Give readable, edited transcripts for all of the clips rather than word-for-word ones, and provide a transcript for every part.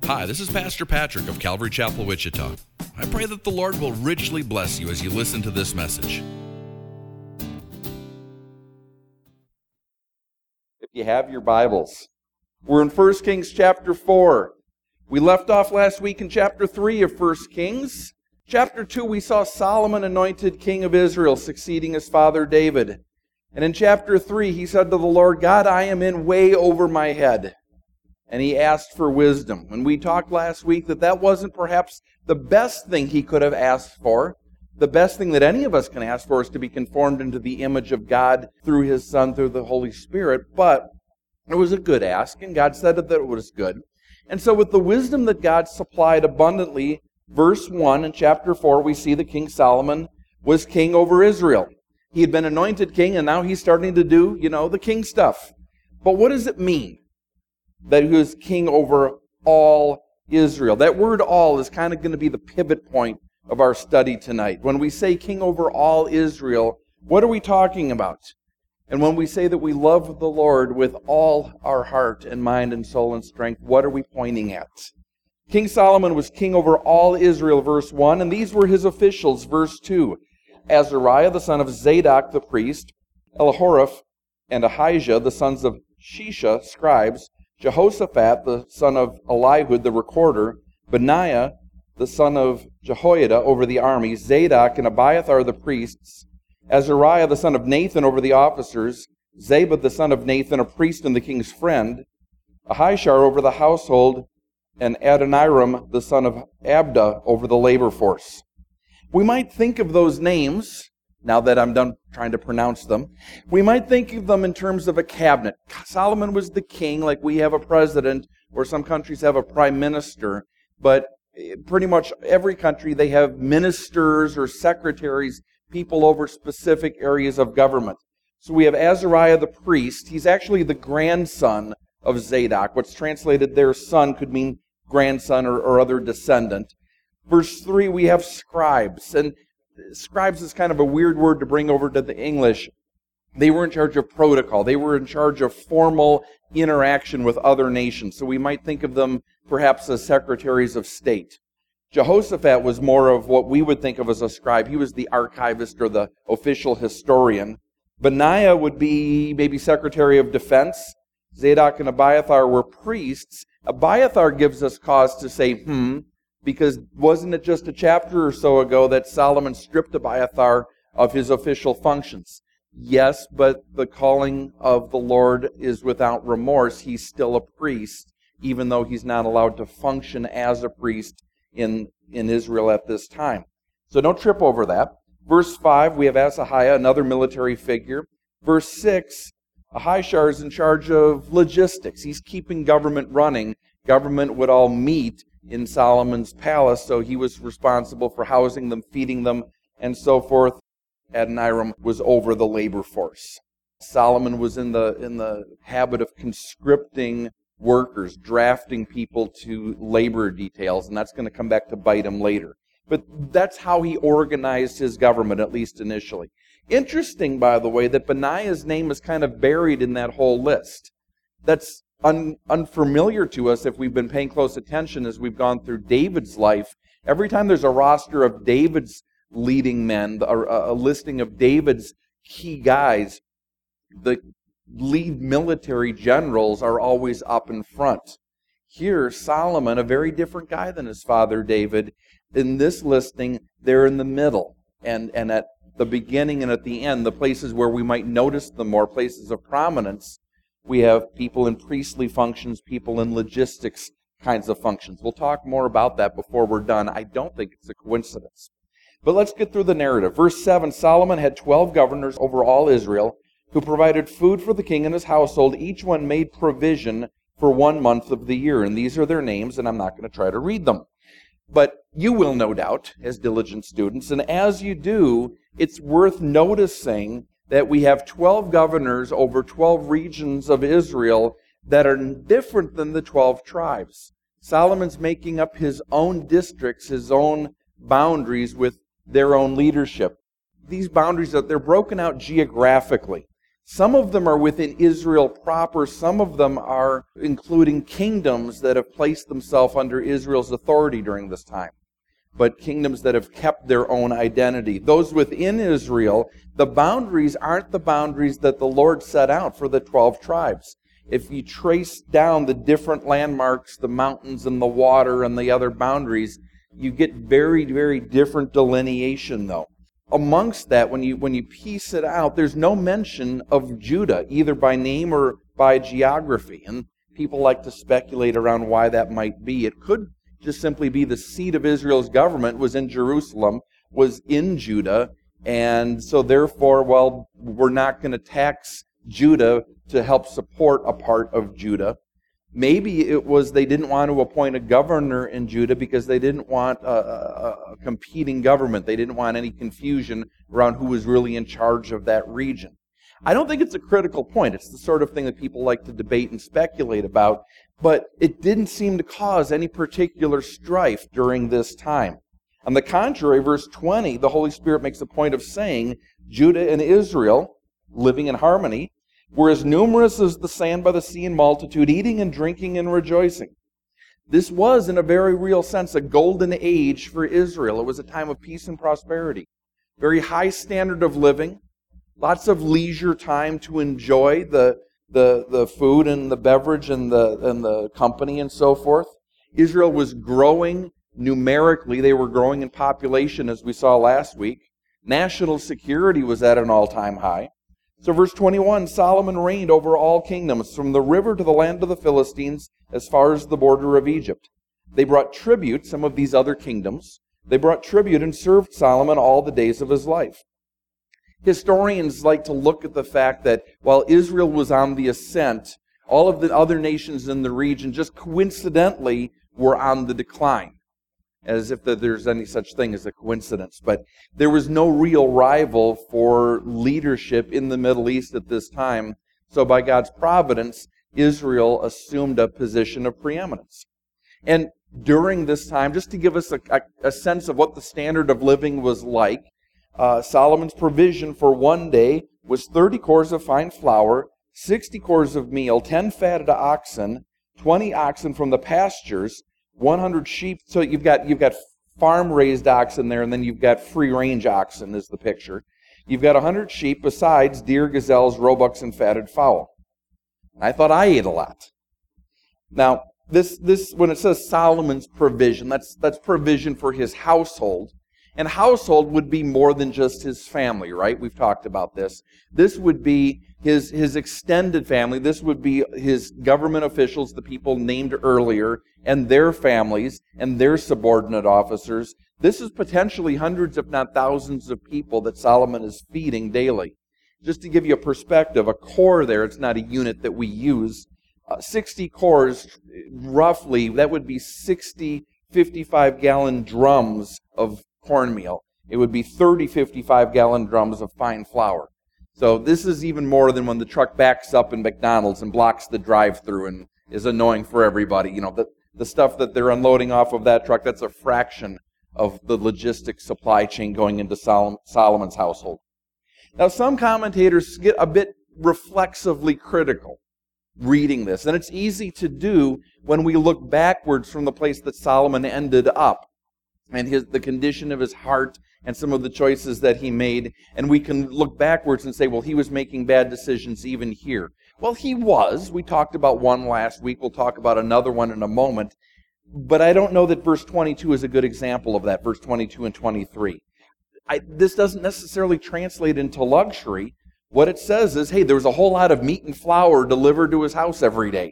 Hi, this is Pastor Patrick of Calvary Chapel, Wichita. I pray that the Lord will richly bless you as you listen to this message. If you have your Bibles, we're in 1 Kings chapter 4. We left off last week in chapter 3 of 1 Kings. Chapter 2, we saw Solomon anointed king of Israel, succeeding his father David. And in chapter 3, he said to the Lord, God, I am in way over my head. And he asked for wisdom. And we talked last week that wasn't perhaps the best thing he could have asked for. The best thing that any of us can ask for is to be conformed into the image of God through His Son, through the Holy Spirit. But it was a good ask, and God said that it was good. And so with the wisdom that God supplied abundantly, verse 1 in chapter 4, we see that King Solomon was king over Israel. He had been anointed king, and now he's starting to do, the king stuff. But what does it mean that he was king over all Israel? That word all is kind of going to be the pivot point of our study tonight. When we say king over all Israel, what are we talking about? And when we say that we love the Lord with all our heart and mind and soul and strength, what are we pointing at? King Solomon was king over all Israel, verse 1, and these were his officials, verse 2. Azariah, the son of Zadok the priest, Elihoreph and Ahijah, the sons of Shisha, scribes, Jehoshaphat, the son of Elihud, the recorder, Benaiah, the son of Jehoiada, over the army, Zadok and Abiathar, the priests, Azariah, the son of Nathan, over the officers, Zabad, the son of Nathan, a priest and the king's friend, Ahishar, over the household, and Adoniram, the son of Abda, over the labor force. We might think of those names, now that I'm done trying to pronounce them, we might think of them in terms of a cabinet. Solomon was the king, like we have a president, or some countries have a prime minister, but pretty much every country, they have ministers or secretaries, people over specific areas of government. So we have Azariah the priest. He's actually the grandson of Zadok. What's translated there, son, could mean grandson or other descendant. Verse 3, we have scribes. And scribes is kind of a weird word to bring over to the English. They were in charge of protocol. They were in charge of formal interaction with other nations. So we might think of them perhaps as secretaries of state. Jehoshaphat was more of what we would think of as a scribe. He was the archivist or the official historian. Benaiah would be maybe secretary of defense. Zadok and Abiathar were priests. Abiathar gives us cause to say, because wasn't it just a chapter or so ago that Solomon stripped Abiathar of his official functions? Yes, but the calling of the Lord is without remorse. He's still a priest, even though he's not allowed to function as a priest in Israel at this time. So don't trip over that. Verse 5, we have Asahiah, another military figure. Verse 6, Ahishar is in charge of logistics. He's keeping government running. Government would all meet in Solomon's palace, so he was responsible for housing them, feeding them, and so forth. Adoniram was over the labor force. Solomon was in the habit of conscripting workers, drafting people to labor details, and that's going to come back to bite him later. But that's how he organized his government, at least initially. Interesting, by the way, that Benaiah's name is kind of buried in that whole list. That's unfamiliar to us if we've been paying close attention as we've gone through David's life. Every time there's a roster of David's leading men, a listing of David's key guys, the lead military generals are always up in front. Here, Solomon, a very different guy than his father David, in this listing, they're in the middle. And at the beginning and at the end, the places where we might notice them more, places of prominence, we have people in priestly functions, people in logistics kinds of functions. We'll talk more about that before we're done. I don't think it's a coincidence. But let's get through the narrative. Verse 7, Solomon had 12 governors over all Israel, who provided food for the king and his household. Each one made provision for 1 month of the year. And these are their names, and I'm not going to try to read them. But you will, no doubt, as diligent students. And as you do, it's worth noticing that we have 12 governors over 12 regions of Israel that are different than the 12 tribes. Solomon's making up his own districts, his own boundaries with their own leadership. These boundaries, they're broken out geographically. Some of them are within Israel proper. Some of them are including kingdoms that have placed themselves under Israel's authority during this time, but kingdoms that have kept their own identity. Those within Israel, the boundaries aren't the boundaries that the Lord set out for the 12 tribes. If you trace down the different landmarks, the mountains and the water and the other boundaries, you get very, very different delineation, though. Amongst that, when you piece it out, there's no mention of Judah, either by name or by geography. And people like to speculate around why that might be. It could just simply be the seat of Israel's government was in Jerusalem, was in Judah, and so therefore, well, we're not going to tax Judah to help support a part of Judah. Maybe it was they didn't want to appoint a governor in Judah because they didn't want a competing government. They didn't want any confusion around who was really in charge of that region. I don't think it's a critical point. It's the sort of thing that people like to debate and speculate about, but it didn't seem to cause any particular strife during this time. On the contrary, verse 20, the Holy Spirit makes a point of saying, Judah and Israel, living in harmony, were as numerous as the sand by the sea in multitude, eating and drinking and rejoicing. This was, in a very real sense, a golden age for Israel. It was a time of peace and prosperity. Very high standard of living, lots of leisure time to enjoy the food and the beverage and the company and so forth. Israel was growing numerically. They were growing in population, as we saw last week. National security was at an all-time high. So verse 21, Solomon reigned over all kingdoms, from the river to the land of the Philistines, as far as the border of Egypt. They brought tribute, some of these other kingdoms. They brought tribute and served Solomon all the days of his life. Historians like to look at the fact that while Israel was on the ascent, all of the other nations in the region just coincidentally were on the decline, as if there's any such thing as a coincidence. But there was no real rival for leadership in the Middle East at this time. So by God's providence, Israel assumed a position of preeminence. And during this time, just to give us a sense of what the standard of living was like, Solomon's provision for one day was 30 cores of fine flour, 60 cores of meal, 10 fatted oxen, 20 oxen from the pastures, 100 sheep. So you've got farm-raised oxen there, and then you've got free-range oxen is the picture. You've got 100 sheep besides deer, gazelles, roebucks, and fatted fowl. I thought I ate a lot. Now, this when it says Solomon's provision, that's provision for his household. And household would be more than just his family, right? We've talked about this. This would be his extended family. This would be his government officials, the people named earlier, and their families, and their subordinate officers. This is potentially hundreds, if not thousands, of people that Solomon is feeding daily. Just to give you a perspective, a core there, it's not a unit that we use. 60 cores, roughly, that would be 60 55-gallon drums of cornmeal. It would be 30 55-gallon drums of fine flour. So this is even more than when the truck backs up in McDonald's and blocks the drive-through and is annoying for everybody. You know, the stuff that they're unloading off of that truck, that's a fraction of the logistics supply chain going into Solomon's household. Now, some commentators get a bit reflexively critical reading this, and it's easy to do when we look backwards from the place that Solomon ended up, and the condition of his heart and some of the choices that he made. And we can look backwards and say, well, he was making bad decisions even here. Well, he was. We talked about one last week. We'll talk about another one in a moment. But I don't know that verse 22 is a good example of that, verse 22 and 23. This doesn't necessarily translate into luxury. What it says is, hey, there was a whole lot of meat and flour delivered to his house every day.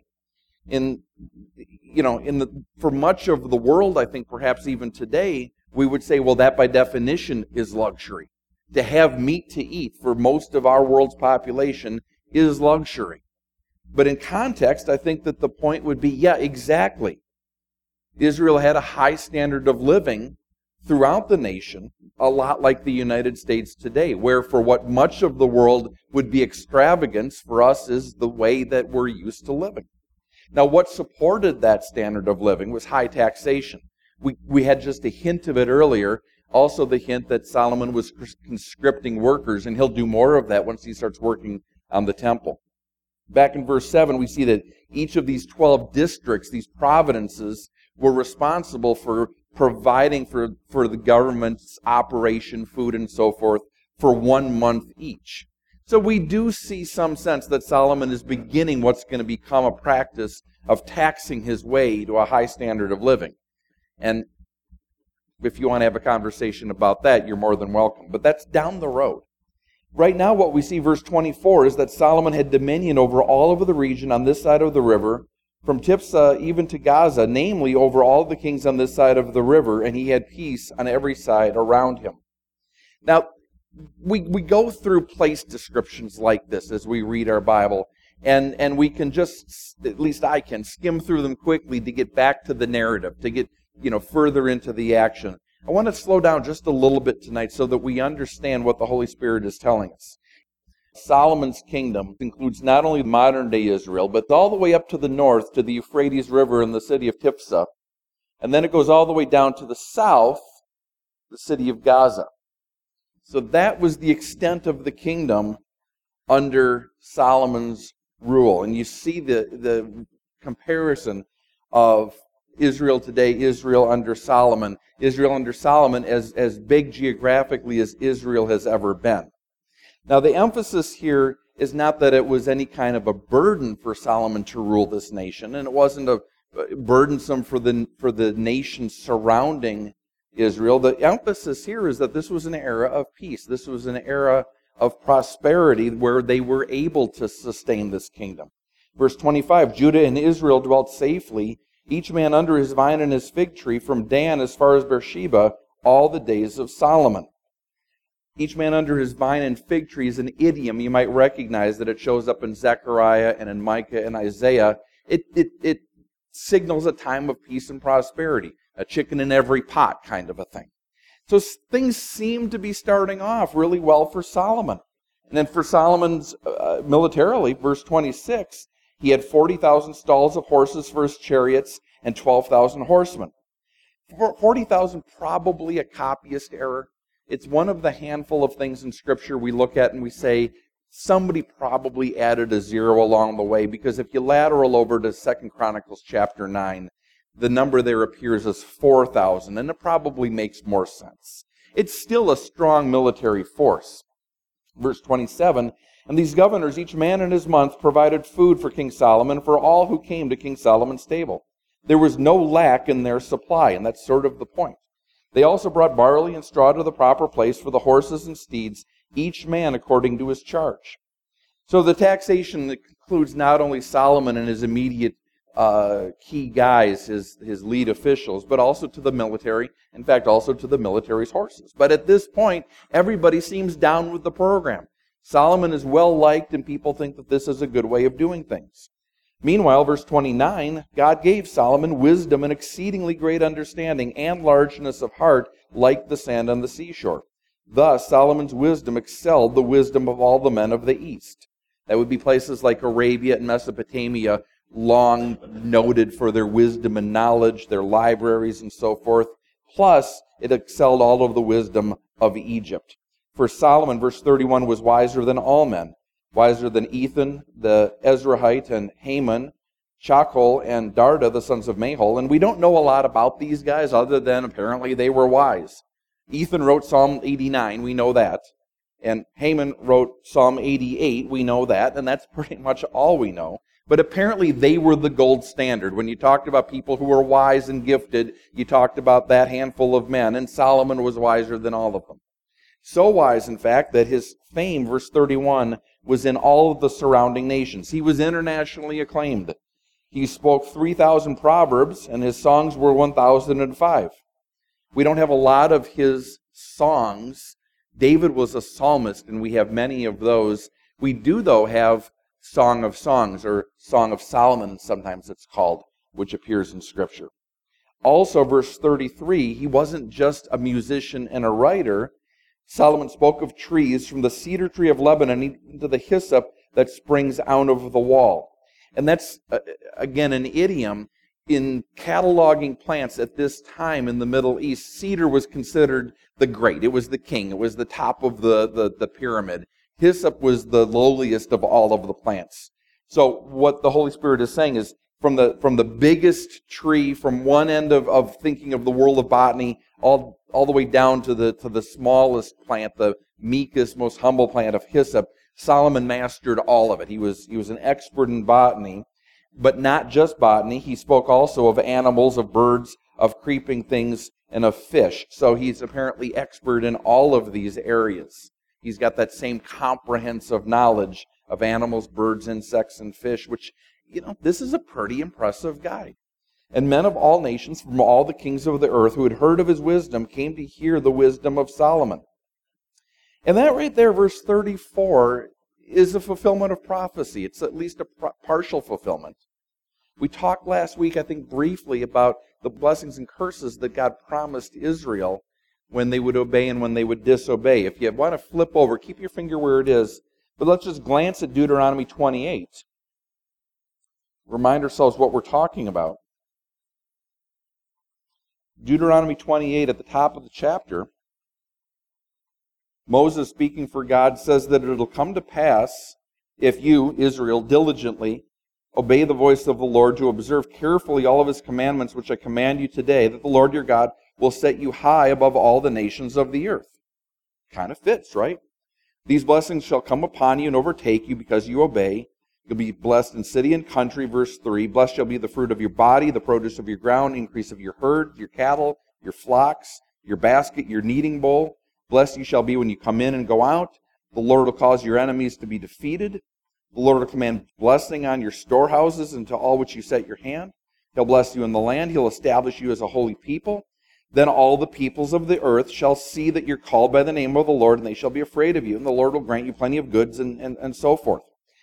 For much of the world, I think perhaps even today, we would say, well, that by definition is luxury. To have meat to eat for most of our world's population is luxury. But in context, I think that the point would be, yeah, exactly. Israel had a high standard of living throughout the nation, a lot like the United States today, where for what much of the world would be extravagance, for us is the way that we're used to living. Now, what supported that standard of living was high taxation. We had just a hint of it earlier, also the hint that Solomon was conscripting workers, and he'll do more of that once he starts working on the temple. Back in verse 7, we see that each of these 12 districts, these providences, were responsible for providing for the government's operation, food and so forth, for 1 month each. So we do see some sense that Solomon is beginning what's going to become a practice of taxing his way to a high standard of living. And if you want to have a conversation about that, you're more than welcome. But that's down the road. Right now what we see, verse 24, is that Solomon had dominion over all of the region on this side of the river, from Tiphsah even to Gaza, namely over all the kings on this side of the river, and he had peace on every side around him. Now, we go through place descriptions like this as we read our Bible, and we can just, at least I can, skim through them quickly to get back to the narrative, to get further into the action. I want to slow down just a little bit tonight so that we understand what the Holy Spirit is telling us. Solomon's kingdom includes not only modern-day Israel, but all the way up to the north to the Euphrates River and the city of Tiphsah. And then it goes all the way down to the south, the city of Gaza. So that was the extent of the kingdom under Solomon's rule. And you see the comparison of Israel today, Israel under Solomon. Israel under Solomon as big geographically as Israel has ever been. Now the emphasis here is not that it was any kind of a burden for Solomon to rule this nation, and it wasn't a burdensome for the nations surrounding Israel. The emphasis here is that this was an era of peace. This was an era of prosperity where they were able to sustain this kingdom. Verse 25, Judah and Israel dwelt safely, each man under his vine and his fig tree, from Dan as far as Beersheba, all the days of Solomon. Each man under his vine and fig tree is an idiom. You might recognize that it shows up in Zechariah and in Micah and Isaiah. It signals a time of peace and prosperity, a chicken in every pot kind of a thing. So things seem to be starting off really well for Solomon. And then for Solomon's militarily, verse 26, he had 40,000 stalls of horses for his chariots and 12,000 horsemen. 40,000, probably a copyist error. It's one of the handful of things in Scripture we look at and we say, somebody probably added a zero along the way, because if you lateral over to 2 Chronicles chapter 9, the number there appears as 4,000, and it probably makes more sense. It's still a strong military force. Verse 27, and these governors, each man in his month, provided food for King Solomon for all who came to King Solomon's table. There was no lack in their supply, and that's sort of the point. They also brought barley and straw to the proper place for the horses and steeds, each man according to his charge. So the taxation includes not only Solomon and his immediate key guys, his lead officials, but also to the military, in fact, also to the military's horses. But at this point, everybody seems down with the program. Solomon is well liked, and people think that this is a good way of doing things. Meanwhile, verse 29, God gave Solomon wisdom and exceedingly great understanding and largeness of heart, like the sand on the seashore. Thus, Solomon's wisdom excelled the wisdom of all the men of the East. That would be places like Arabia and Mesopotamia, long noted for their wisdom and knowledge, their libraries and so forth. Plus, it excelled all of the wisdom of Egypt. For Solomon, verse 31, was wiser than all men, wiser than Ethan, the Ezrahite, and Haman, Chachol, and Darda, the sons of Mahol. And we don't know a lot about these guys other than apparently they were wise. Ethan wrote Psalm 89, we know that. And Haman wrote Psalm 88, we know that. And that's pretty much all we know. But apparently they were the gold standard. When you talked about people who were wise and gifted, you talked about that handful of men. And Solomon was wiser than all of them. So wise, in fact, that his fame, verse 31, was in all of the surrounding nations. He was internationally acclaimed. He spoke 3,000 proverbs, and his songs were 1,005. We don't have a lot of his songs. David was a psalmist, and we have many of those. We do, though, have Song of Songs, or Song of Solomon, sometimes it's called, which appears in Scripture. Also, verse 33, he wasn't just a musician and a writer. Solomon spoke of trees, from the cedar tree of Lebanon to the hyssop that springs out of the wall. And that's, again, an idiom in cataloging plants at this time in the Middle East. Cedar was considered the great. It was the king. It was the top of the pyramid. Hyssop was the lowliest of all of the plants. So what the Holy Spirit is saying is, from the biggest tree, from one end of thinking of the world of botany, all the way down to the smallest plant, the meekest, most humble plant of hyssop, Solomon mastered all of it. He was an expert in botany, but not just botany. He spoke also of animals, of birds, of creeping things, and of fish. So he's apparently expert in all of these areas. He's got that same comprehensive knowledge of animals, birds, insects, and fish, which, this is a pretty impressive guy. And men of all nations from all the kings of the earth who had heard of his wisdom came to hear the wisdom of Solomon. And that right there, verse 34, is a fulfillment of prophecy. It's at least a partial fulfillment. We talked last week, I think, briefly about the blessings and curses that God promised Israel when they would obey and when they would disobey. If you want to flip over, keep your finger where it is, but let's just glance at Deuteronomy 28. Remind ourselves what we're talking about. Deuteronomy 28 at the top of the chapter. Moses, speaking for God, says that it'll come to pass if you, Israel, diligently obey the voice of the Lord to observe carefully all of his commandments which I command you today, that the Lord your God will set you high above all the nations of the earth. Kind of fits, right? These blessings shall come upon you and overtake you because you obey. You'll be blessed in city and country, verse 3. Blessed shall be the fruit of your body, the produce of your ground, increase of your herd, your cattle, your flocks, your basket, your kneading bowl. Blessed you shall be when you come in and go out. The Lord will cause your enemies to be defeated. The Lord will command blessing on your storehouses and to all which you set your hand. He'll bless you in the land. He'll establish you as a holy people. Then all the peoples of the earth shall see that you're called by the name of the Lord, and they shall be afraid of you. And the Lord will grant you plenty of goods and so forth.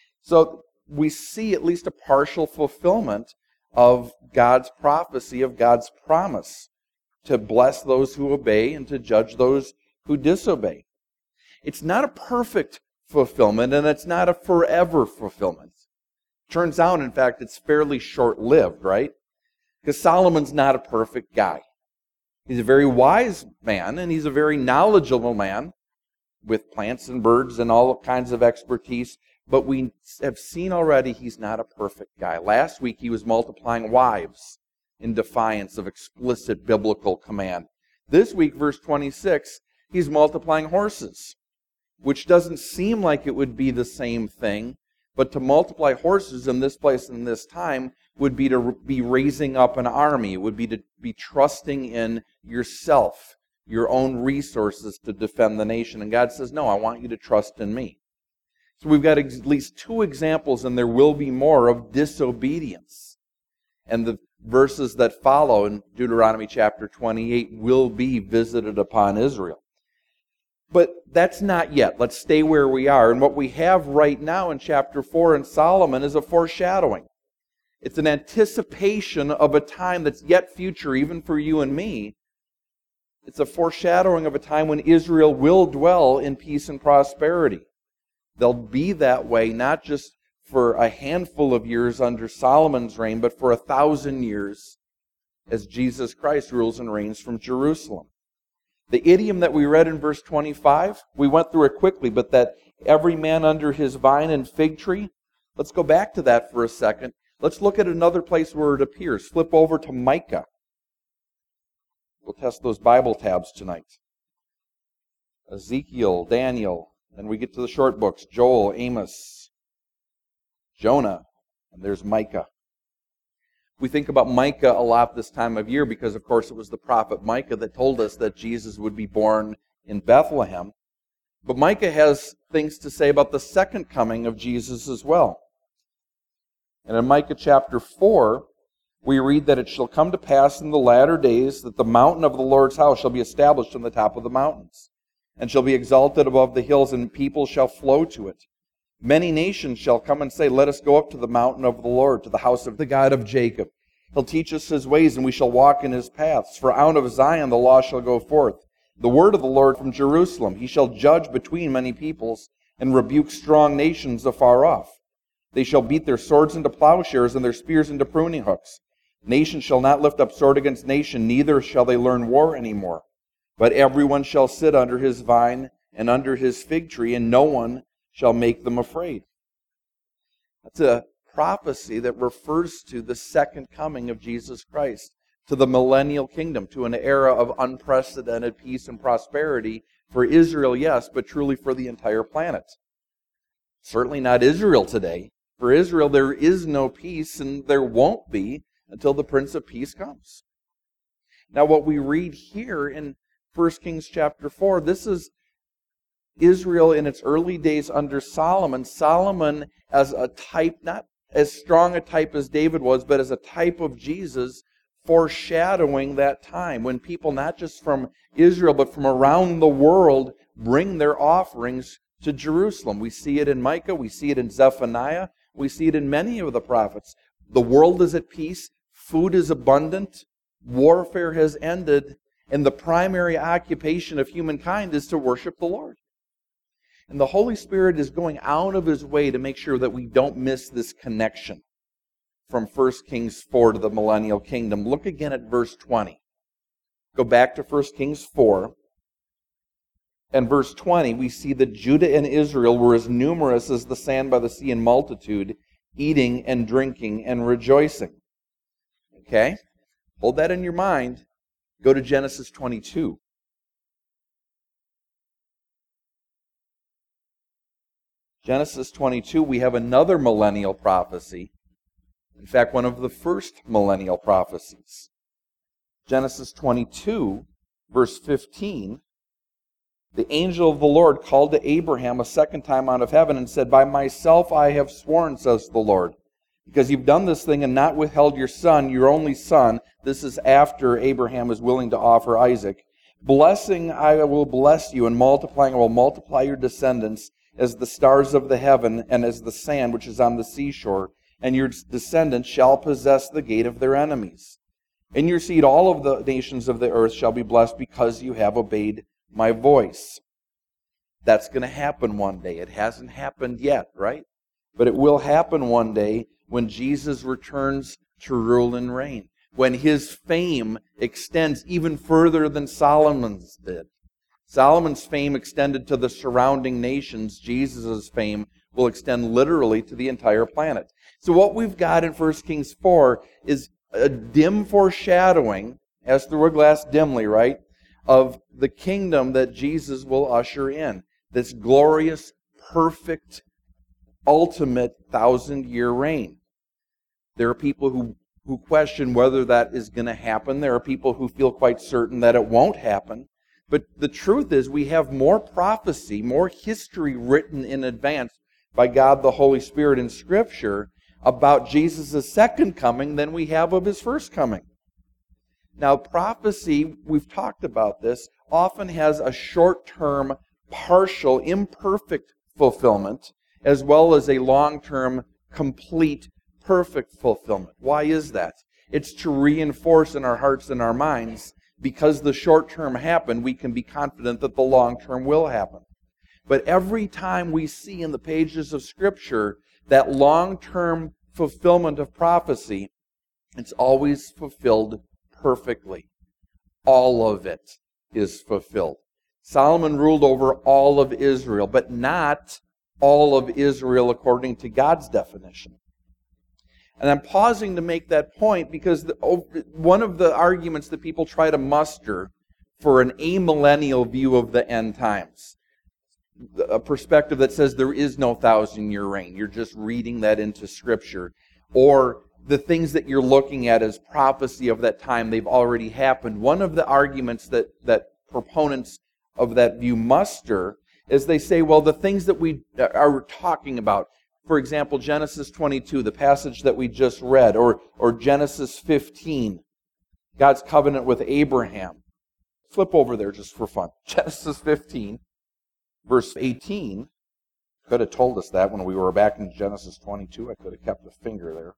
So we see at least a partial fulfillment of God's prophecy, of God's promise to bless those who obey and to judge those who disobey. It's not a perfect fulfillment, and it's not a forever fulfillment. Turns out, in fact, it's fairly short-lived, right? Because Solomon's not a perfect guy. He's a very wise man, and he's a very knowledgeable man with plants and birds and all kinds of expertise. But we have seen already he's not a perfect guy. Last week he was multiplying wives in defiance of explicit biblical command. This week, verse 26, he's multiplying horses, which doesn't seem like it would be the same thing. But to multiply horses in this place and this time would be to be raising up an army. It would be to be trusting in yourself, your own resources to defend the nation. And God says, no, I want you to trust in me. So we've got at least two examples, and there will be more, of disobedience. And the verses that follow in Deuteronomy chapter 28 will be visited upon Israel. But that's not yet. Let's stay where we are. And what we have right now in chapter 4 in Solomon is a foreshadowing. It's an anticipation of a time that's yet future, even for you and me. It's a foreshadowing of a time when Israel will dwell in peace and prosperity. They'll be that way not just for a handful of years under Solomon's reign, but for 1,000 years as Jesus Christ rules and reigns from Jerusalem. The idiom that we read in verse 25, we went through it quickly, but that every man under his vine and fig tree, let's go back to that for a second. Let's look at another place where it appears. Flip over to Micah. We'll test those Bible tabs tonight. Ezekiel, Daniel, then we get to the short books, Joel, Amos, Jonah, and there's Micah. We think about Micah a lot this time of year because, of course, it was the prophet Micah that told us that Jesus would be born in Bethlehem. But Micah has things to say about the second coming of Jesus as well. And in Micah chapter 4, we read that it shall come to pass in the latter days that the mountain of the Lord's house shall be established on the top of the mountains, and shall be exalted above the hills, and people shall flow to it. Many nations shall come and say, let us go up to the mountain of the Lord, to the house of the God of Jacob. He'll teach us his ways, and we shall walk in his paths. For out of Zion the law shall go forth, the word of the Lord from Jerusalem. He shall judge between many peoples, and rebuke strong nations afar off. They shall beat their swords into plowshares, and their spears into pruning hooks. Nation shall not lift up sword against nation, neither shall they learn war any more. But everyone shall sit under his vine and under his fig tree, and no one shall make them afraid. That's a prophecy that refers to the second coming of Jesus Christ, to the millennial kingdom, to an era of unprecedented peace and prosperity for Israel, yes, but truly for the entire planet. Certainly not Israel today. For Israel, there is no peace, and there won't be until the Prince of Peace comes. Now, what we read here in 1 Kings chapter 4, this is Israel in its early days under Solomon. Solomon as a type, not as strong a type as David was, but as a type of Jesus, foreshadowing that time when people not just from Israel, but from around the world bring their offerings to Jerusalem. We see it in Micah, we see it in Zephaniah, we see it in many of the prophets. The world is at peace, food is abundant, warfare has ended, and the primary occupation of humankind is to worship the Lord. And the Holy Spirit is going out of His way to make sure that we don't miss this connection from 1 Kings 4 to the millennial kingdom. Look again at verse 20. Go back to 1 Kings 4. And verse 20, we see that Judah and Israel were as numerous as the sand by the sea in multitude, eating and drinking and rejoicing. Okay? Hold that in your mind. Go to Genesis 22. Genesis 22, we have another millennial prophecy. In fact, one of the first millennial prophecies. Genesis 22, verse 15. The angel of the Lord called to Abraham a second time out of heaven and said, "By myself I have sworn, says the Lord, because you've done this thing and not withheld your son, your only son." This is after Abraham is willing to offer Isaac. "Blessing I will bless you, and multiplying I will multiply your descendants as the stars of the heaven and as the sand which is on the seashore, and your descendants shall possess the gate of their enemies. In your seed all of the nations of the earth shall be blessed because you have obeyed my voice." That's going to happen one day. It hasn't happened yet, right? But it will happen one day when Jesus returns to rule and reign, when His fame extends even further than Solomon's did. Solomon's fame extended to the surrounding nations. Jesus' fame will extend literally to the entire planet. So what we've got in 1 Kings 4 is a dim foreshadowing, as through a glass dimly, right, of the kingdom that Jesus will usher in. This glorious, perfect, ultimate 1,000-year reign. There are people who question whether that is going to happen. There are people who feel quite certain that it won't happen. But the truth is, we have more prophecy, more history written in advance by God the Holy Spirit in Scripture about Jesus' second coming than we have of His first coming. Now, prophecy, we've talked about this, often has a short-term, partial, imperfect fulfillment, as well as a long-term, complete, perfect fulfillment. Why is that? It's to reinforce in our hearts and our minds, because the short-term happened, we can be confident that the long-term will happen. But every time we see in the pages of Scripture that long-term fulfillment of prophecy, it's always fulfilled perfectly. All of it is fulfilled. Solomon ruled over all of Israel, but not all of Israel according to God's definition. And I'm pausing to make that point because one of the arguments that people try to muster for an amillennial view of the end times, a perspective that says there is no 1,000-year reign, you're just reading that into Scripture, or the things that you're looking at as prophecy of that time, they've already happened. One of the arguments that proponents of that view muster is they say, well, the things that we are talking about, for example, Genesis 22, the passage that we just read, or Genesis 15, God's covenant with Abraham. Flip over there just for fun. Genesis 15, verse 18. Could have told us that when we were back in Genesis 22. I could have kept a finger there.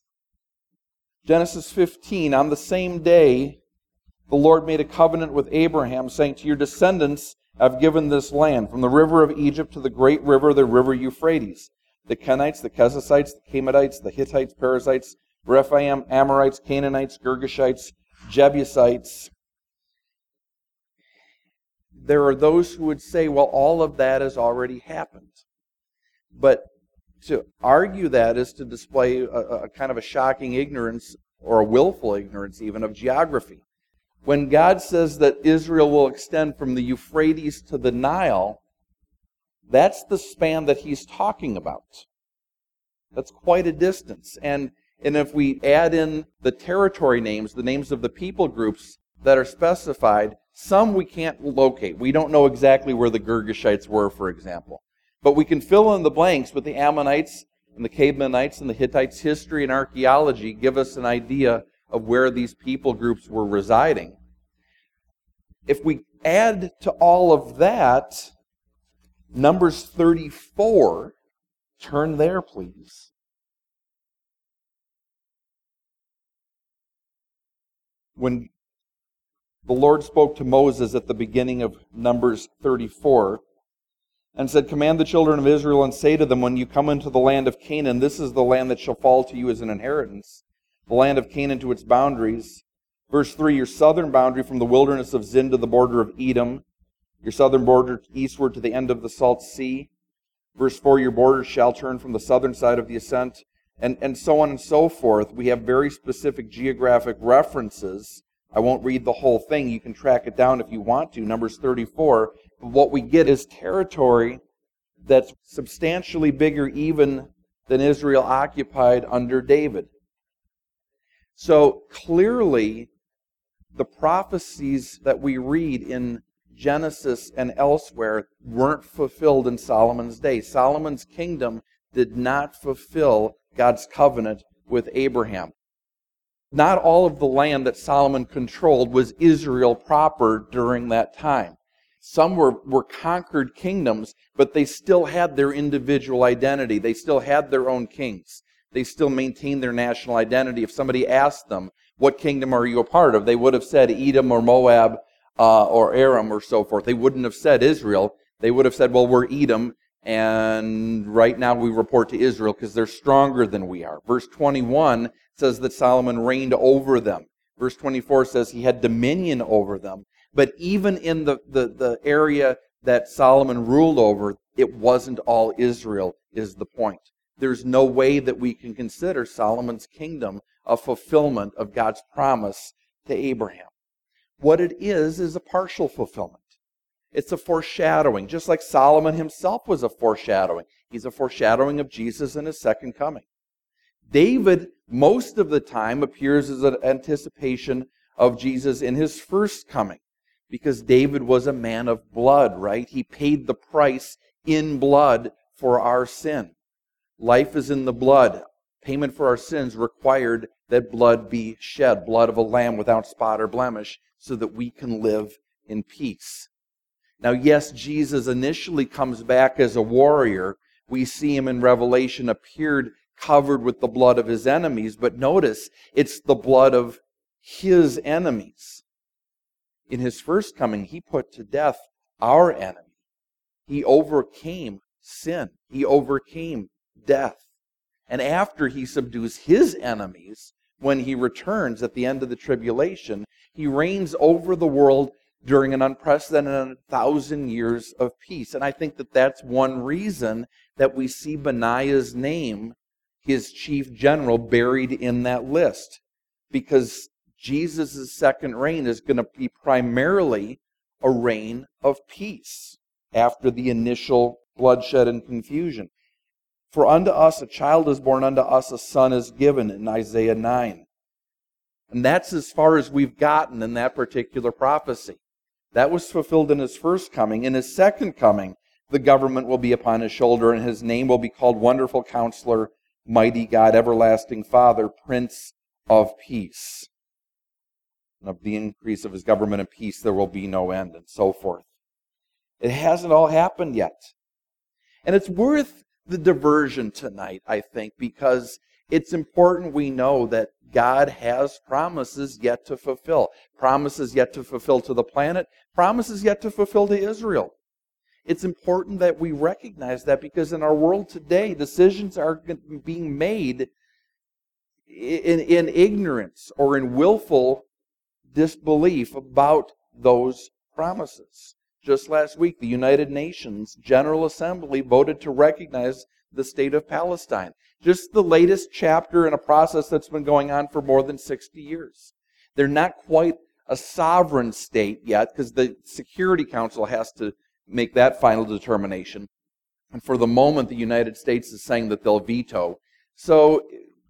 Genesis 15, on the same day, the Lord made a covenant with Abraham, saying, "To your descendants I've given this land, from the river of Egypt to the great river, the river Euphrates. The Kenites, the Kezites, the Canaanites, the Hittites, Perizzites, Rephaim, Amorites, Canaanites, Girgashites, Jebusites." There are those who would say, well, all of that has already happened. But to argue that is to display a kind of a shocking ignorance, or a willful ignorance even, of geography. When God says that Israel will extend from the Euphrates to the Nile, that's the span that he's talking about. That's quite a distance. And if we add in the territory names, the names of the people groups that are specified, some we can't locate. We don't know exactly where the Girgashites were, for example. But we can fill in the blanks with the Ammonites and the Canaanites and the Hittites. History and archaeology give us an idea of where these people groups were residing. If we add to all of that, Numbers 34, turn there, please. When the Lord spoke to Moses at the beginning of Numbers 34 and said, "Command the children of Israel and say to them, when you come into the land of Canaan, this is the land that shall fall to you as an inheritance, the land of Canaan to its boundaries." Verse 3, your southern boundary from the wilderness of Zin to the border of Edom, your southern border eastward to the end of the Salt Sea. Verse 4, your border shall turn from the southern side of the ascent, and so on and so forth. We have very specific geographic references. I won't read the whole thing. You can track it down if you want to, Numbers 34. But what we get is territory that's substantially bigger even than Israel occupied under David. So clearly, the prophecies that we read in Genesis and elsewhere weren't fulfilled in Solomon's day. Solomon's kingdom did not fulfill God's covenant with Abraham. Not all of the land that Solomon controlled was Israel proper during that time. Some were conquered kingdoms, but they still had their individual identity. They still had their own kings. They still maintained their national identity. If somebody asked them, what kingdom are you a part of? They would have said Edom or Moab or Aram or so forth. They wouldn't have said Israel. They would have said, well, we're Edom, and right now we report to Israel because they're stronger than we are. Verse 21 says that Solomon reigned over them. Verse 24 says he had dominion over them. But even in the area that Solomon ruled over, it wasn't all Israel, is the point. There's no way that we can consider Solomon's kingdom a fulfillment of God's promise to Abraham. What it is a partial fulfillment. It's a foreshadowing, just like Solomon himself was a foreshadowing. He's a foreshadowing of Jesus in his second coming. David, most of the time, appears as an anticipation of Jesus in his first coming, because David was a man of blood, right? He paid the price in blood for our sin. Life is in the blood. Payment for our sins required that blood be shed, blood of a lamb without spot or blemish, so that we can live in peace. Now, yes, Jesus initially comes back as a warrior. We see him in Revelation appeared covered with the blood of his enemies, but notice it's the blood of his enemies. In his first coming, he put to death our enemy. He overcame sin. He overcame death. And after he subdues his enemies, when he returns at the end of the tribulation, he reigns over the world during an unprecedented 1,000 years of peace. And I think that that's one reason that we see Benaiah's name, his chief general, buried in that list. Because Jesus' second reign is going to be primarily a reign of peace after the initial bloodshed and confusion. For unto us a child is born, unto us a son is given, in Isaiah 9. And that's as far as we've gotten in that particular prophecy. That was fulfilled in his first coming. In his second coming, the government will be upon his shoulder, and his name will be called Wonderful Counselor, Mighty God, Everlasting Father, Prince of Peace. And of the increase of his government and peace there will be no end, and so forth. It hasn't all happened yet. And it's worth the diversion tonight, I think, because it's important we know that God has promises yet to fulfill. Promises yet to fulfill to the planet. Promises yet to fulfill to Israel. It's important that we recognize that, because in our world today, decisions are being made in ignorance or in willful disbelief about those promises. Just last week, the United Nations General Assembly voted to recognize the state of Palestine. Just the latest chapter in a process that's been going on for more than 60 years. They're not quite a sovereign state yet because the Security Council has to make that final determination. And for the moment, the United States is saying that they'll veto. So,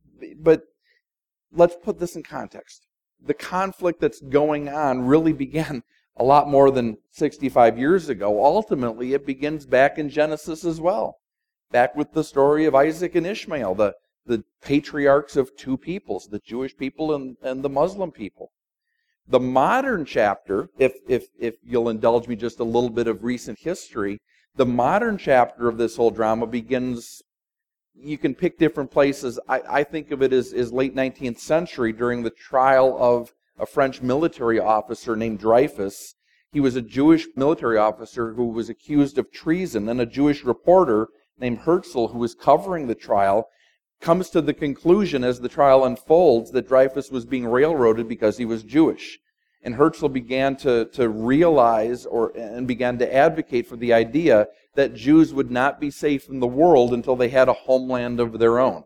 but let's put this in context. The conflict that's going on really began a lot more than 65 years ago. Ultimately, it begins back in Genesis as well. Back with the story of Isaac and Ishmael, the patriarchs of two peoples, the Jewish people and the Muslim people. The modern chapter, if you'll indulge me just a little bit of recent history, the modern chapter of this whole drama begins, you can pick different places. I think of it as late 19th century during the trial of a French military officer named Dreyfus. He was a Jewish military officer who was accused of treason, and a Jewish reporter named Herzl, who was covering the trial, comes to the conclusion as the trial unfolds that Dreyfus was being railroaded because he was Jewish. And Herzl began to realize and began to advocate for the idea that Jews would not be safe in the world until they had a homeland of their own.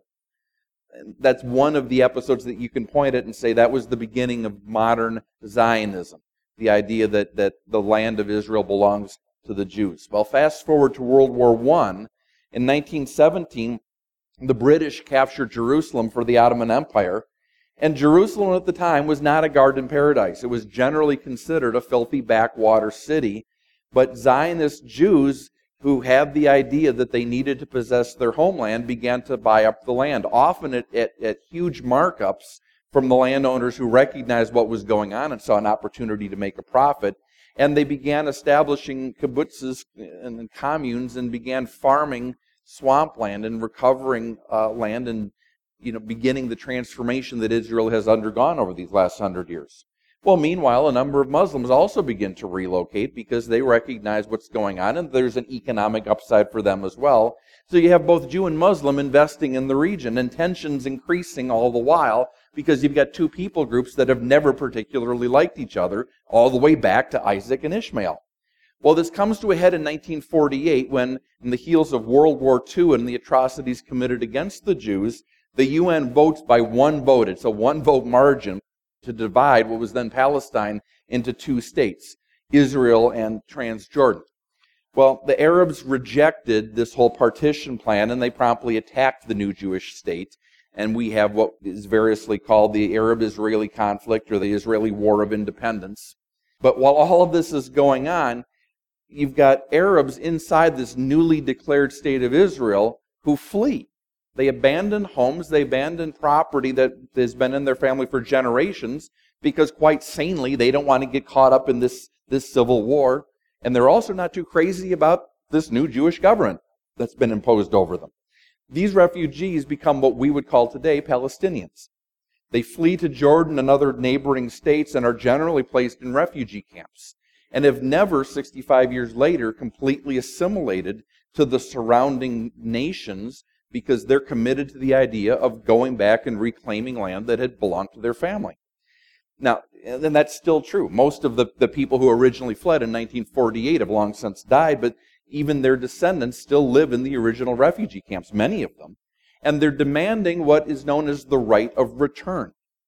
And that's one of the episodes that you can point at and say that was the beginning of modern Zionism, the idea that the land of Israel belongs to the Jews. Well, fast forward to World War I. In 1917, the British captured Jerusalem for the Ottoman Empire, and Jerusalem at the time was not a garden paradise. It was generally considered a filthy backwater city, but Zionist Jews who had the idea that they needed to possess their homeland began to buy up the land, often at huge markups from the landowners who recognized what was going on and saw an opportunity to make a profit. And they began establishing kibbutzes and communes and began farming swampland and recovering land and beginning the transformation that Israel has undergone over these last 100 years. Well, meanwhile, a number of Muslims also begin to relocate because they recognize what's going on, and there's an economic upside for them as well. So you have both Jew and Muslim investing in the region, and tensions increasing all the while because you've got two people groups that have never particularly liked each other all the way back to Isaac and Ishmael. Well, this comes to a head in 1948 when, in the heels of World War II and the atrocities committed against the Jews, the UN votes by one vote. It's a one-vote margin to divide what was then Palestine into two states, Israel and Transjordan. Well, the Arabs rejected this whole partition plan, and they promptly attacked the new Jewish state. And we have what is variously called the Arab-Israeli conflict or the Israeli War of Independence. But while all of this is going on, you've got Arabs inside this newly declared state of Israel who flee. They abandon homes, they abandon property that has been in their family for generations because quite sanely they don't want to get caught up in this civil war. And they're also not too crazy about this new Jewish government that's been imposed over them. These refugees become what we would call today Palestinians. They flee to Jordan and other neighboring states and are generally placed in refugee camps and have never, 65 years later, completely assimilated to the surrounding nations because they're committed to the idea of going back and reclaiming land that had belonged to their family. Now, and that's still true. Most of the people who originally fled in 1948 have long since died, but even their descendants still live in the original refugee camps, many of them. And they're demanding what is known as the right of return.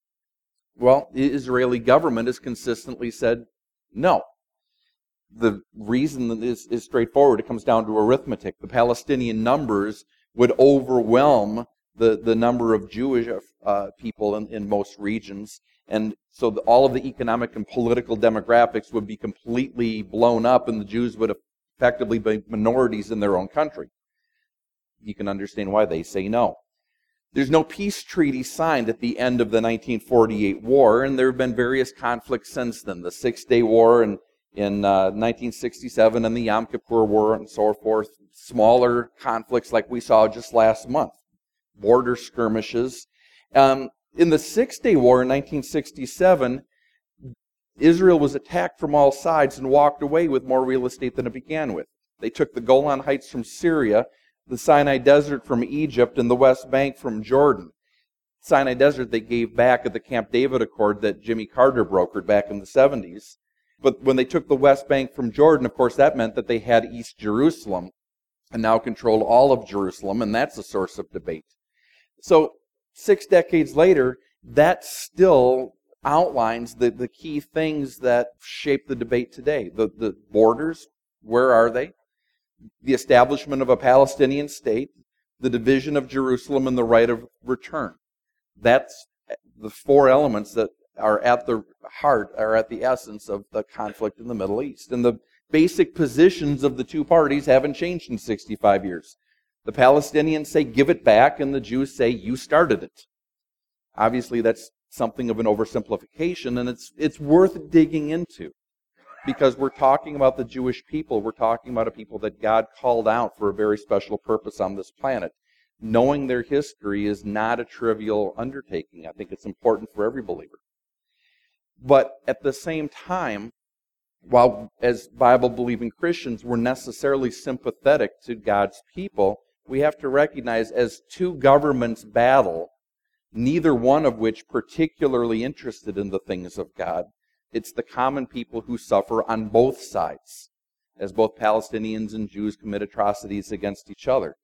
Well, the Israeli government has consistently said no. The reason is straightforward. It comes down to arithmetic. The Palestinian numbers would overwhelm the number of Jewish people in most regions. And so all of the economic and political demographics would be completely blown up, and the Jews would effectively be minorities in their own country. You can understand why they say no. There's no peace treaty signed at the end of the 1948 war, and there have been various conflicts since then. The Six-Day War in 1967 and the Yom Kippur War and so forth. Smaller conflicts like we saw just last month. Border skirmishes. In the Six-Day War in 1967, Israel was attacked from all sides and walked away with more real estate than it began with. They took the Golan Heights from Syria, the Sinai Desert from Egypt, and the West Bank from Jordan. Sinai Desert they gave back at the Camp David Accord that Jimmy Carter brokered back in the 70s. But when they took the West Bank from Jordan, of course, that meant that they had East Jerusalem. and now control all of Jerusalem, and that's a source of debate. So 6 decades later, that still outlines the key things that shape the debate today. The borders, where are they? The establishment of a Palestinian state, the division of Jerusalem, and the right of return. That's the 4 elements that are at the heart, are at the essence of the conflict in the Middle East. And the basic positions of the 2 parties haven't changed in 65 years. The Palestinians say, give it back, and the Jews say, you started it. Obviously, that's something of an oversimplification, and it's worth digging into, because we're talking about the Jewish people. We're talking about a people that God called out for a very special purpose on this planet. Knowing their history is not a trivial undertaking. I think it's important for every believer. But at the same time, while as Bible-believing Christians we're necessarily sympathetic to God's people, we have to recognize as 2 governments battle, neither one of which particularly interested in the things of God, it's the common people who suffer on both sides, as both Palestinians and Jews commit atrocities against each other.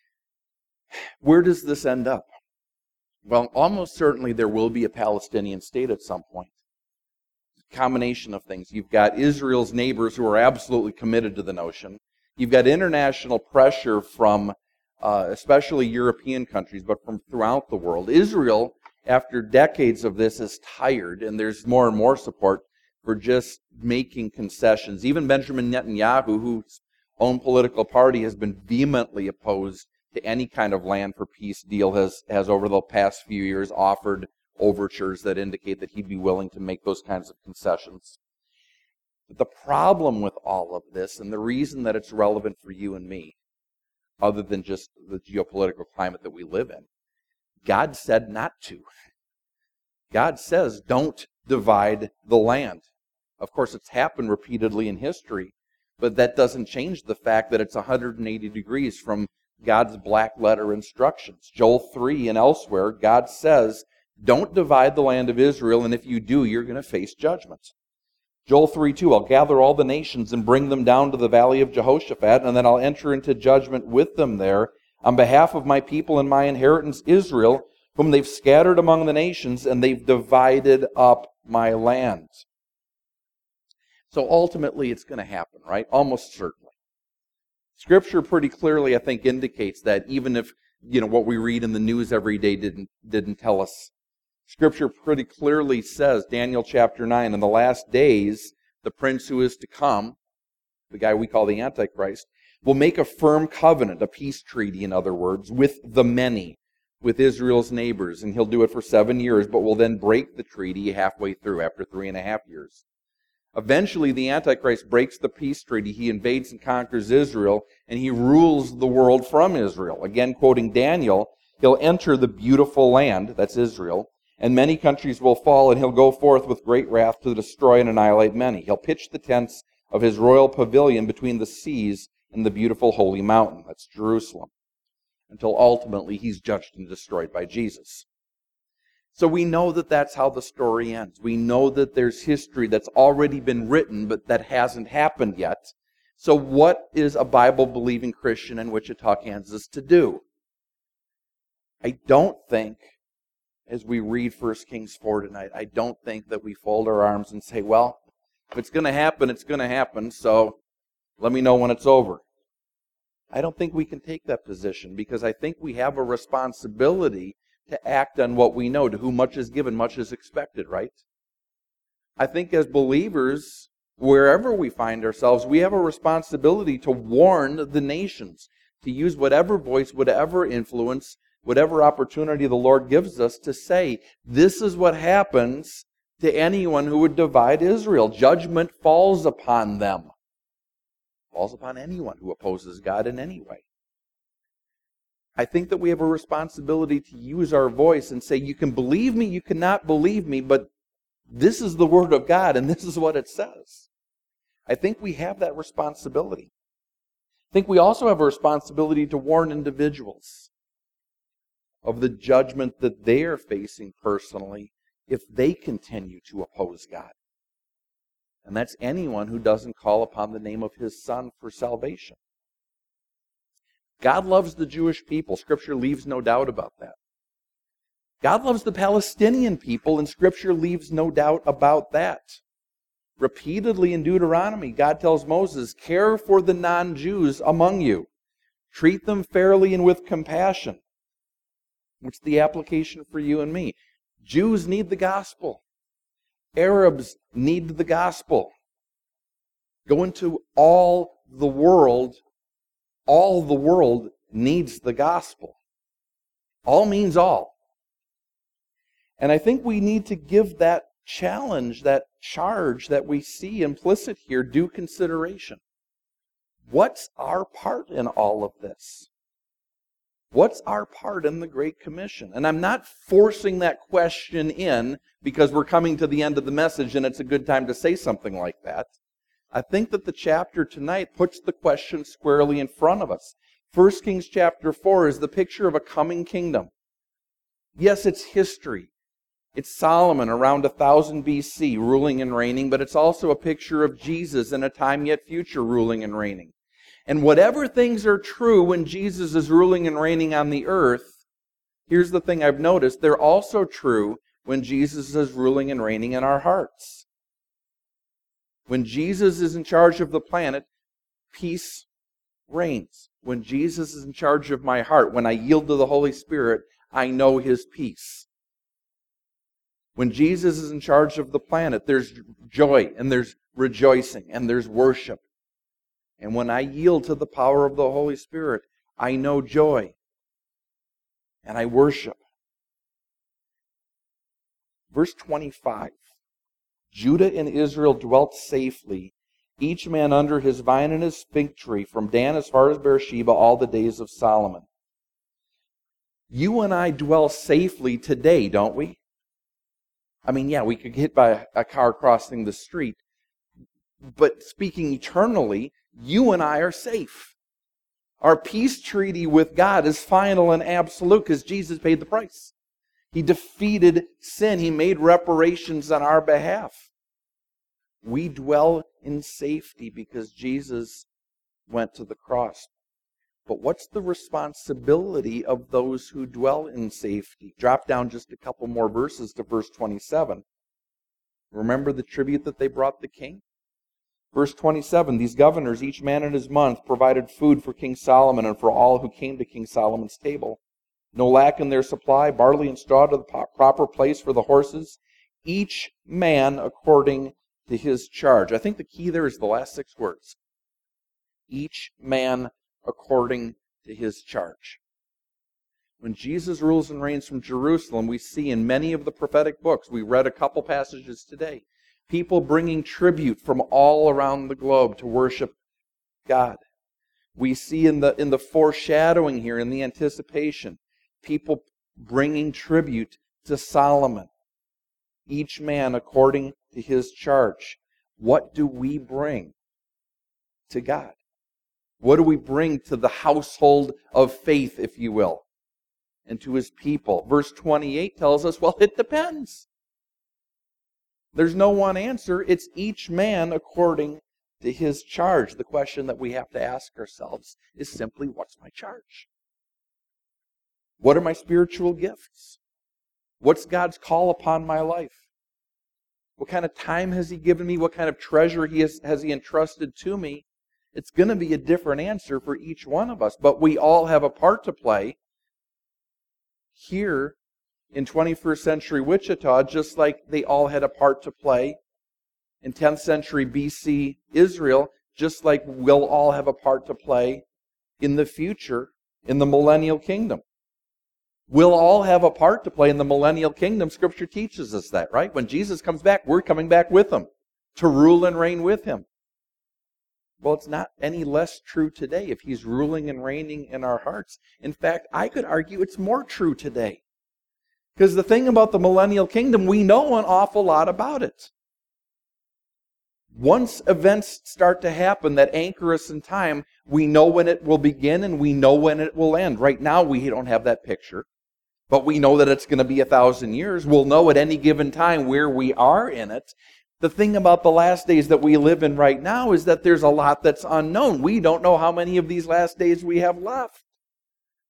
Where does this end up? Well, almost certainly there will be a Palestinian state at some point. Combination of things. You've got Israel's neighbors who are absolutely committed to the notion. You've got international pressure from especially European countries, but from throughout the world. Israel, after decades of this, is tired, and there's more and more support for just making concessions. Even Benjamin Netanyahu, whose own political party has been vehemently opposed to any kind of land for peace deal, has over the past few years offered overtures that indicate that he'd be willing to make those kinds of concessions. But the problem with all of this, and the reason that it's relevant for you and me, other than just the geopolitical climate that we live in, God said not to. God says, don't divide the land. Of course, it's happened repeatedly in history, but that doesn't change the fact that it's 180 degrees from God's black letter instructions. Joel 3 and elsewhere, God says, don't divide the land of Israel, and if you do, you're going to face judgment. Joel 3:2, I'll gather all the nations and bring them down to the valley of Jehoshaphat, and then I'll enter into judgment with them there on behalf of my people and my inheritance Israel, whom they've scattered among the nations, and they've divided up my land. So ultimately it's going to happen, right? Almost certainly. Scripture pretty clearly, I think, indicates that, even if what we read in the news every day didn't tell us. Scripture pretty clearly says, Daniel chapter 9, in the last days, the prince who is to come, the guy we call the Antichrist, will make a firm covenant, a peace treaty, in other words, with the many, with Israel's neighbors. And he'll do it for 7 years, but will then break the treaty halfway through, after 3.5 years. Eventually, the Antichrist breaks the peace treaty. He invades and conquers Israel, and he rules the world from Israel. Again, quoting Daniel, he'll enter the beautiful land, that's Israel, and many countries will fall, and he'll go forth with great wrath to destroy and annihilate many. He'll pitch the tents of his royal pavilion between the seas and the beautiful holy mountain, that's Jerusalem, until ultimately he's judged and destroyed by Jesus. So we know that that's how the story ends. We know that there's history that's already been written, but that hasn't happened yet. So what is a Bible-believing Christian in Wichita, Kansas to do? I don't think, as we read 1 Kings 4 tonight, I don't think that we fold our arms and say, well, if it's going to happen, it's going to happen, so let me know when it's over. I don't think we can take that position, because I think we have a responsibility to act on what we know. To whom much is given, much is expected, right? I think as believers, wherever we find ourselves, we have a responsibility to warn the nations, to use whatever voice, whatever influence, whatever opportunity the Lord gives us to say, this is what happens to anyone who would divide Israel. Judgment falls upon them. Falls upon anyone who opposes God in any way. I think that we have a responsibility to use our voice and say, you can believe me, you cannot believe me, but this is the Word of God and this is what it says. I think we have that responsibility. I think we also have a responsibility to warn individuals of the judgment that they are facing personally if they continue to oppose God. And that's anyone who doesn't call upon the name of His Son for salvation. God loves the Jewish people. Scripture leaves no doubt about that. God loves the Palestinian people, and Scripture leaves no doubt about that. Repeatedly in Deuteronomy, God tells Moses, care for the non-Jews among you. Treat them fairly and with compassion. What's the application for you and me? Jews need the gospel. Arabs need the gospel. Go into all the world needs the gospel. All means all. And I think we need to give that challenge, that charge that we see implicit here, due consideration. What's our part in all of this? What's our part in the Great Commission? And I'm not forcing that question in because we're coming to the end of the message and it's a good time to say something like that. I think that the chapter tonight puts the question squarely in front of us. 1 Kings chapter 4 is the picture of a coming kingdom. Yes, it's history. It's Solomon around 1000 BC ruling and reigning, but it's also a picture of Jesus in a time yet future ruling and reigning. And whatever things are true when Jesus is ruling and reigning on the earth, here's the thing I've noticed, they're also true when Jesus is ruling and reigning in our hearts. When Jesus is in charge of the planet, peace reigns. When Jesus is in charge of my heart, when I yield to the Holy Spirit, I know His peace. When Jesus is in charge of the planet, there's joy and there's rejoicing and there's worship. And when I yield to the power of the Holy Spirit, I know joy and I worship. Verse 25. Judah and Israel dwelt safely, each man under his vine and his fig tree, from Dan as far as Beersheba, all the days of Solomon. You and I dwell safely today, don't we? I mean, yeah, we could get hit by a car crossing the street. But speaking eternally, you and I are safe. Our peace treaty with God is final and absolute because Jesus paid the price. He defeated sin. He made reparations on our behalf. We dwell in safety because Jesus went to the cross. But what's the responsibility of those who dwell in safety? Drop down just a couple more verses to verse 27. Remember the tribute that they brought the king? Verse 27, these governors, each man in his month, provided food for King Solomon and for all who came to King Solomon's table. No lack in their supply, barley and straw to the proper place for the horses, each man according to his charge. I think the key there is the last 6 words. Each man according to his charge. When Jesus rules and reigns from Jerusalem, we see in many of the prophetic books, we read a couple passages today, people bringing tribute from all around the globe to worship God. We see in the foreshadowing here, in the anticipation, people bringing tribute to Solomon, each man according to his charge. What do we bring to God? What do we bring to the household of faith, if you will, and to His people? Verse 28 tells us, well, it depends. There's no one answer. It's each man according to his charge. The question that we have to ask ourselves is simply, what's my charge? What are my spiritual gifts? What's God's call upon my life? What kind of time has He given me? What kind of treasure has He entrusted to me? It's going to be a different answer for each one of us, but we all have a part to play here in 21st century Wichita, just like they all had a part to play in 10th century BC Israel, just like we'll all have a part to play in the future in the millennial kingdom. We'll all have a part to play in the millennial kingdom. Scripture teaches us that, right? When Jesus comes back, we're coming back with Him to rule and reign with Him. Well, it's not any less true today if He's ruling and reigning in our hearts. In fact, I could argue it's more true today. Because the thing about the millennial kingdom, we know an awful lot about it. Once events start to happen that anchor us in time, we know when it will begin and we know when it will end. Right now, we don't have that picture. But we know that it's going to be 1,000 years. We'll know at any given time where we are in it. The thing about the last days that we live in right now is that there's a lot that's unknown. We don't know how many of these last days we have left.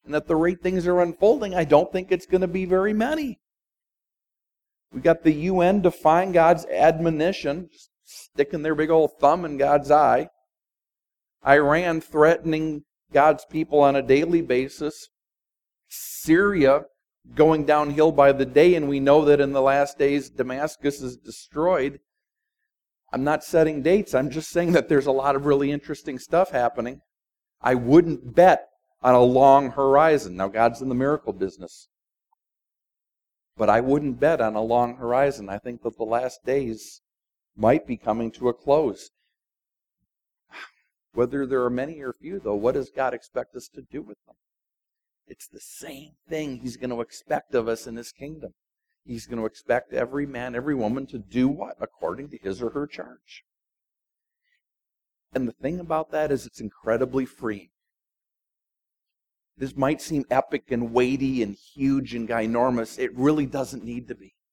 And at the rate things are unfolding, I don't think it's going to be very many. We got the UN defying God's admonition, just sticking their big old thumb in God's eye. Iran threatening God's people on a daily basis. Syria going downhill by the day, and we know that in the last days Damascus is destroyed. I'm not setting dates. I'm just saying that there's a lot of really interesting stuff happening. I wouldn't bet on a long horizon. Now, God's in the miracle business. But I wouldn't bet on a long horizon. I think that the last days might be coming to a close. Whether there are many or few, though, what does God expect us to do with them? It's the same thing He's going to expect of us in His kingdom. He's going to expect every man, every woman to do what? According to his or her charge. And the thing about that is it's incredibly freeing. This might seem epic and weighty and huge and ginormous. It really doesn't need to be.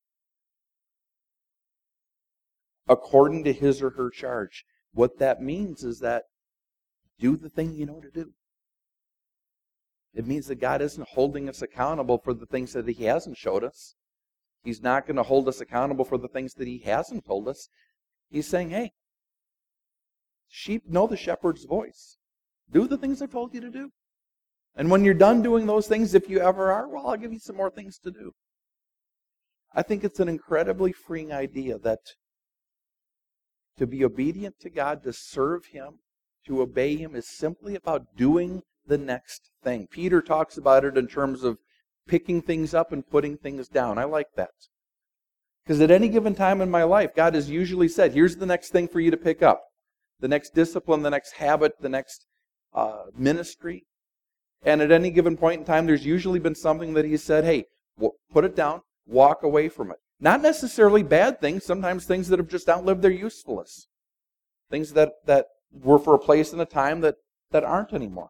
According to his or her charge. What that means is that do the thing you know to do. It means that God isn't holding us accountable for the things that He hasn't showed us. He's not going to hold us accountable for the things that He hasn't told us. He's saying, hey, sheep know the shepherd's voice. Do the things I've told you to do. And when you're done doing those things, if you ever are, well, I'll give you some more things to do. I think it's an incredibly freeing idea that to be obedient to God, to serve Him, to obey Him is simply about doing the next thing. Peter talks about it in terms of picking things up and putting things down. I like that. Because at any given time in my life, God has usually said, here's the next thing for you to pick up. The next discipline, the next habit, the next ministry. And at any given point in time, there's usually been something that He said, hey, put it down, walk away from it. Not necessarily bad things, sometimes things that have just outlived their usefulness. Things that were for a place and a time that aren't anymore.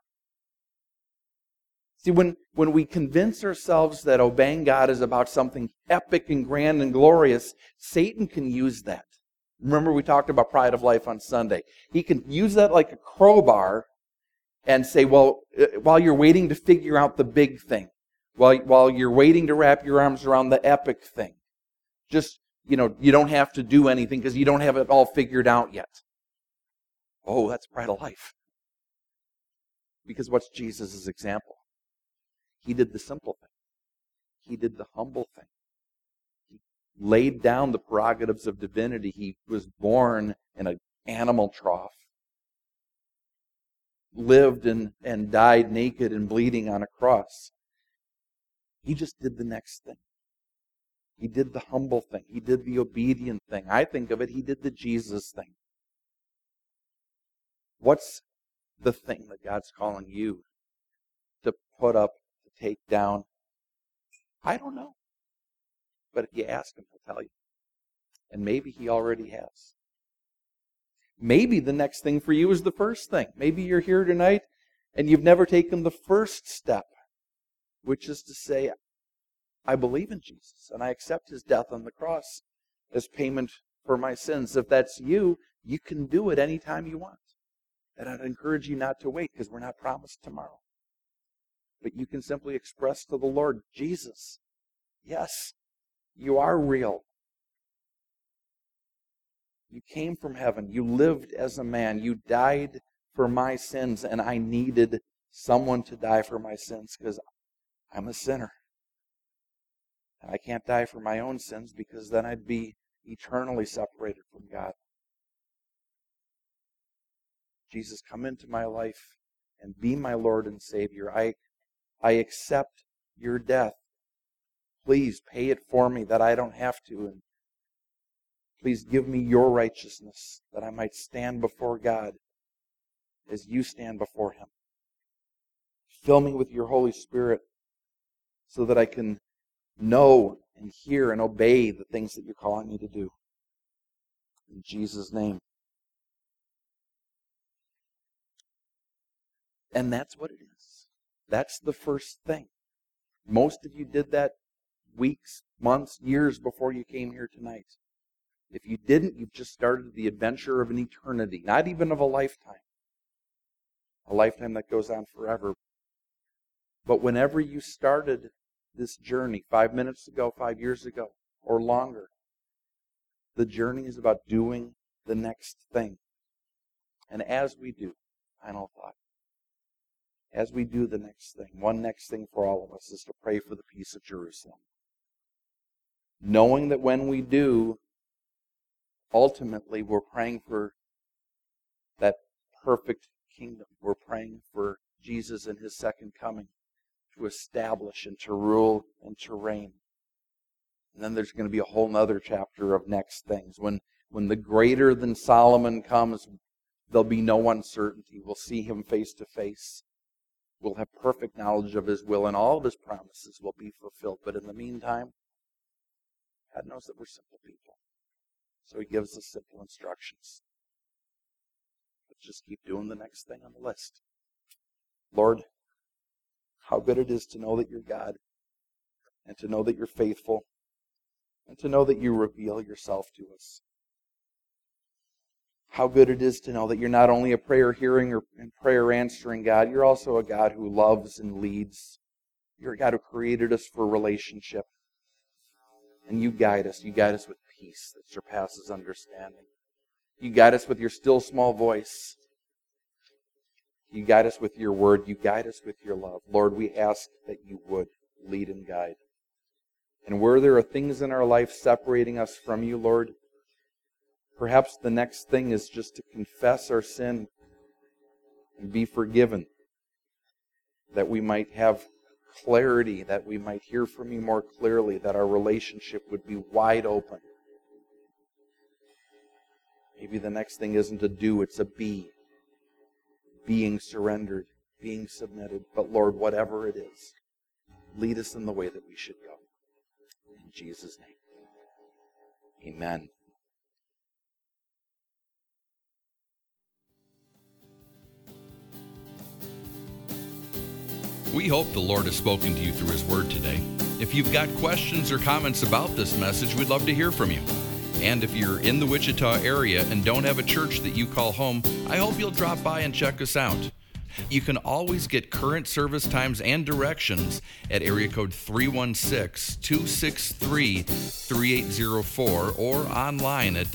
See, when we convince ourselves that obeying God is about something epic and grand and glorious, Satan can use that. Remember we talked about Pride of Life on Sunday. He can use that like a crowbar and say, well, while you're waiting to figure out the big thing, while you're waiting to wrap your arms around the epic thing, just, you don't have to do anything because you don't have it all figured out yet. Oh, that's Pride of Life. Because what's Jesus' example? He did the simple thing. He did the humble thing. He laid down the prerogatives of divinity. He was born in an animal trough. Lived and died naked and bleeding on a cross. He just did the next thing. He did the humble thing. He did the obedient thing. I think of it, He did the Jesus thing. What's the thing that God's calling you to put up, to take down? I don't know. But if you ask Him, He'll tell you. And maybe He already has. Maybe the next thing for you is the first thing. Maybe you're here tonight and you've never taken the first step, which is to say, I believe in Jesus and I accept His death on the cross as payment for my sins. If that's you, you can do it anytime you want. And I'd encourage you not to wait because we're not promised tomorrow. But you can simply express to the Lord, Jesus, yes, you are real. You came from heaven. You lived as a man. You died for my sins, and I needed someone to die for my sins because I'm a sinner. And I can't die for my own sins because then I'd be eternally separated from God. Jesus, come into my life and be my Lord and Savior. I accept your death. Please pay it for me that I don't have to. And please give me your righteousness that I might stand before God as you stand before Him. Fill me with your Holy Spirit so that I can know and hear and obey the things that you're calling me to do. In Jesus' name. And that's what it is. That's the first thing. Most of you did that weeks, months, years before you came here tonight. If you didn't, you've just started the adventure of an eternity, not even of a lifetime. A lifetime that goes on forever. But whenever you started this journey 5 minutes ago, 5 years ago, or longer, the journey is about doing the next thing. And as we do, final thought, as we do the next thing, one next thing for all of us is to pray for the peace of Jerusalem. Knowing that when we do, ultimately we're praying for that perfect kingdom. We're praying for Jesus and His second coming to establish and to rule and to reign. And then there's going to be a whole other chapter of next things. When the greater than Solomon comes, there'll be no uncertainty. We'll see Him face to face. We'll have perfect knowledge of His will, and all of His promises will be fulfilled. But in the meantime, God knows that we're simple people. So He gives us simple instructions. Let's just keep doing the next thing on the list. Lord, how good it is to know that You're God, and to know that You're faithful, and to know that You reveal Yourself to us. How good it is to know that You're not only a prayer hearing and prayer answering God, You're also a God who loves and leads. You're a God who created us for relationship. And You guide us. You guide us with peace that surpasses understanding. You guide us with Your still small voice. You guide us with Your word. You guide us with Your love. Lord, we ask that You would lead and guide. And where there are things in our life separating us from You, Lord, perhaps the next thing is just to confess our sin and be forgiven, that we might have clarity, that we might hear from You more clearly, that our relationship would be wide open. Maybe the next thing isn't a do, it's a be. Being surrendered, being submitted. But Lord, whatever it is, lead us in the way that we should go. In Jesus' name, amen. We hope the Lord has spoken to you through His Word today. If you've got questions or comments about this message, we'd love to hear from you. And if you're in the Wichita area and don't have a church that you call home, I hope you'll drop by and check us out. You can always get current service times and directions at area code 316-263-3804 or online at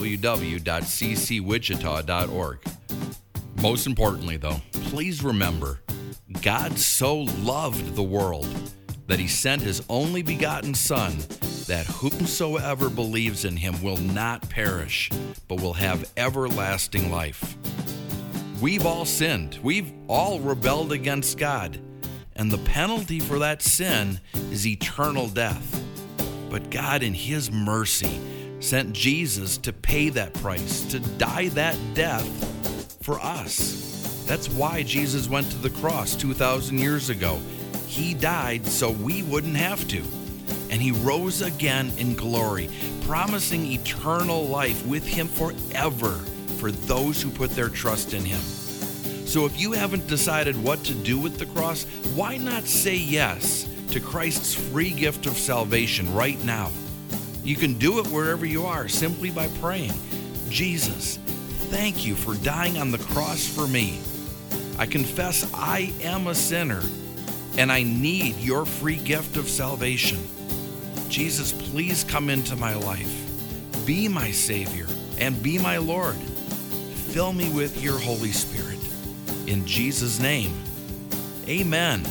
www.ccwichita.org. Most importantly, though, please remember, God so loved the world that He sent His only begotten Son, that whomsoever believes in Him will not perish, but will have everlasting life. We've all sinned. We've all rebelled against God. And the penalty for that sin is eternal death. But God, in His mercy, sent Jesus to pay that price, to die that death for us. That's why Jesus went to the cross 2,000 years ago. He died so we wouldn't have to. And He rose again in glory, promising eternal life with Him forever for those who put their trust in Him. So if you haven't decided what to do with the cross, why not say yes to Christ's free gift of salvation right now? You can do it wherever you are simply by praying, Jesus, thank You for dying on the cross for me. I confess I am a sinner and I need Your free gift of salvation. Jesus, please come into my life. Be my Savior and be my Lord. Fill me with Your Holy Spirit. In Jesus' name, amen.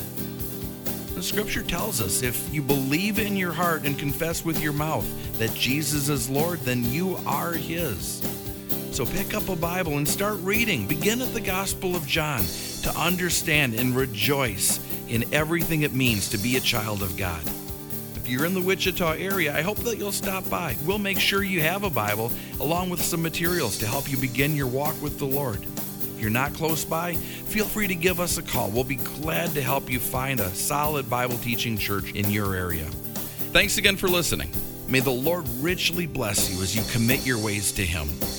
The Scripture tells us if you believe in your heart and confess with your mouth that Jesus is Lord, then you are His. So pick up a Bible and start reading. Begin at the Gospel of John to understand and rejoice in everything it means to be a child of God. If you're in the Wichita area, I hope that you'll stop by. We'll make sure you have a Bible along with some materials to help you begin your walk with the Lord. If you're not close by, feel free to give us a call. We'll be glad to help you find a solid Bible teaching church in your area. Thanks again for listening. May the Lord richly bless you as you commit your ways to Him.